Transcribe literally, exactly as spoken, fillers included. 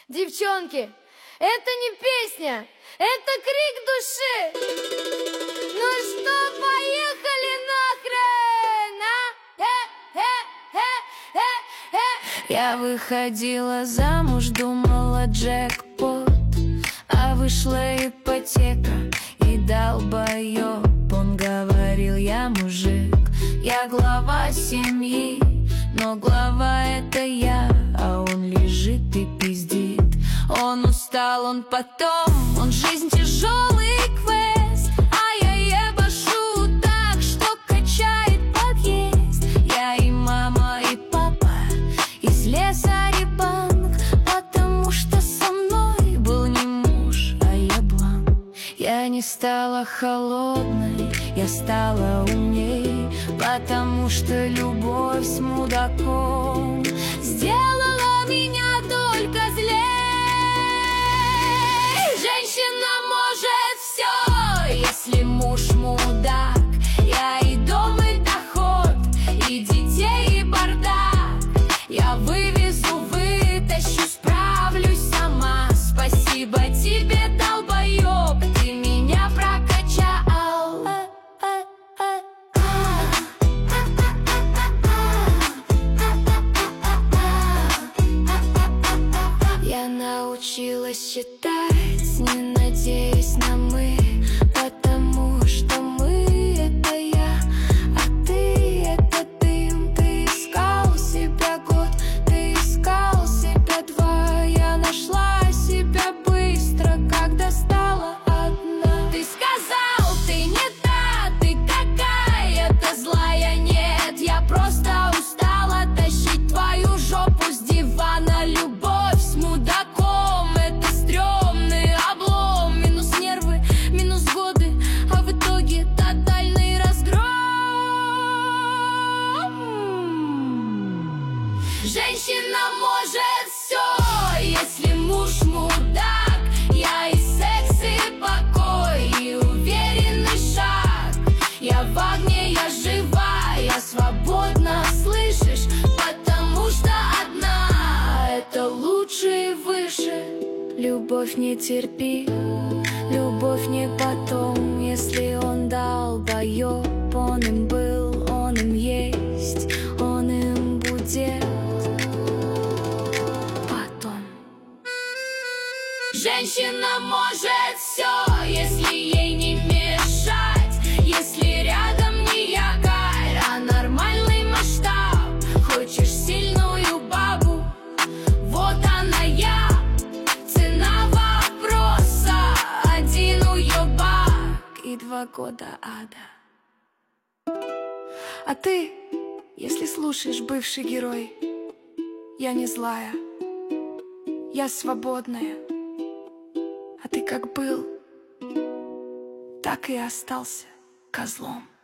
Девчонки, это не песня, это крик души. Ну что, поехали нахрен, а? Э, э, э, э, э. Я выходила замуж, думала джекпот, а вышла ипотека и долбоёб. Он говорил: я мужик, я глава семьи, но глава это я, а он лежит и пиздит. Он устал, он потом, он жизнь тяжелый квест, а я ебашу так, что качает подъезд. Я и мама, и папа из леса ребанк, потому что со мной был не муж, а еблан. Я не стала холодной, я стала умней, потому что любовь с мудаком сделала меня только злей. Женщина может все, если муж мудак. Я и дом, и доход, и детей, и бардак. Я вывезу, вытащу, справлюсь сама. Спасибо тебе, долбоёб, ты меня прокачал. Я научилась считать, не надеясь на «мы», потому что мы — это я, а ты — это дым. Ты искал себя год, ты искал себя два. Я нашла себя быстро, когда стала одна. Ты сказал, ты не та, ты какая-то злая. Нет, я просто устала тащить твою жопу с дивана. Любовь с мудаком — это стрёмный облом. Минус нервы, минус годы, а в итоге тотальный разгром. Женщина может все, если муж мудак. Я и секс, и покой, и уверенный шаг. Я в огне, я жива, я свободна, слышишь? Потому что одна — это лучше и выше. Любовь не терпи, любовь не потом. Если он долбоёб, он им был, он им есть, он им будет потом. Женщина может все, если ей не мешать, если рядом не якорь, а нормальный масштаб. Хочешь сильную бабу? Вот она я. Цена вопроса — один уёбак и два года ада. А ты, если слушаешь, бывший герой, я не злая, я свободная. А ты как был, так и остался козлом.